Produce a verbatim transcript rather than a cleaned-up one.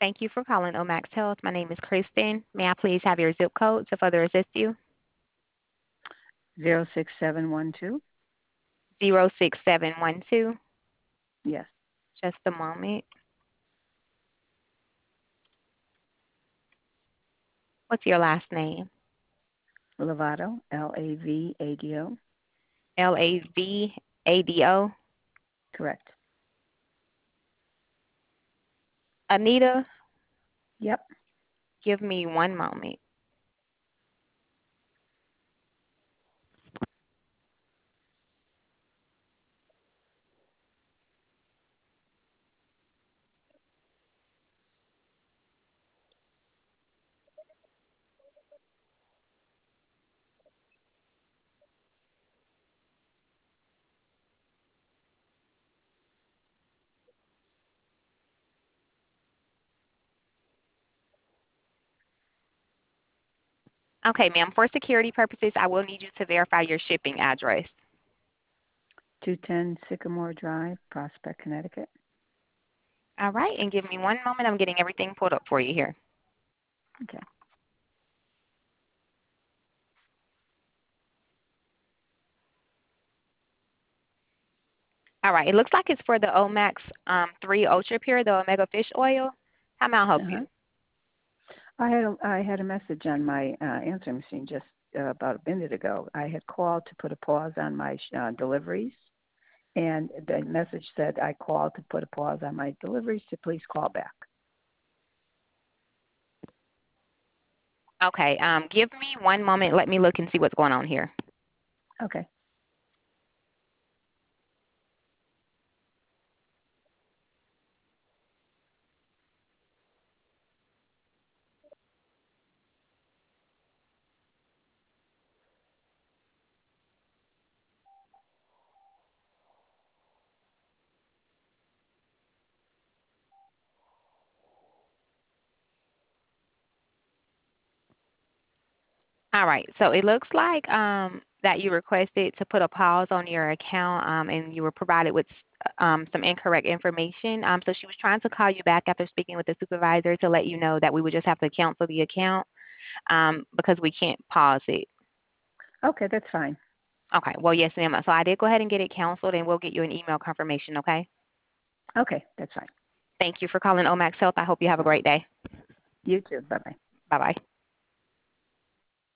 Thank you for calling Omax Health. My name is Kristen. May I please have your zip code to further assist you? Zero six seven one two. Zero six seven one two. Yes. Just a moment. What's your last name? Lovato, L A V A D O. L A V A D O. Correct. Anita, Yep. give me one moment. Okay, ma'am. For security purposes, I will need you to verify your shipping address. two ten Sycamore Drive, Prospect, Connecticut. All right, and give me one moment. I'm getting everything pulled up for you here. Okay. All right, it looks like it's for the Omax um, three Ultra Pure, the Omega Fish Oil. How may I help you? Uh-huh. I had a, I had a message on my uh, answering machine just uh, about a minute ago. I had called to put a pause on my uh, deliveries, and the message said I called to put a pause on my deliveries to please call back. Okay, um, give me one moment. Let me look and see what's going on here. Okay. All right, so it looks like um, that you requested to put a pause on your account, um, and you were provided with um, some incorrect information. Um, so she was trying to call you back after speaking with the supervisor to let you know that we would just have to cancel the account um, because we can't pause it. Okay, that's fine. Okay, well, yes, ma'am. So I did go ahead and get it canceled, and we'll get you an email confirmation, okay? Okay, that's fine. Thank you for calling Omax Health. I hope you have a great day. You too. Bye-bye. Bye-bye.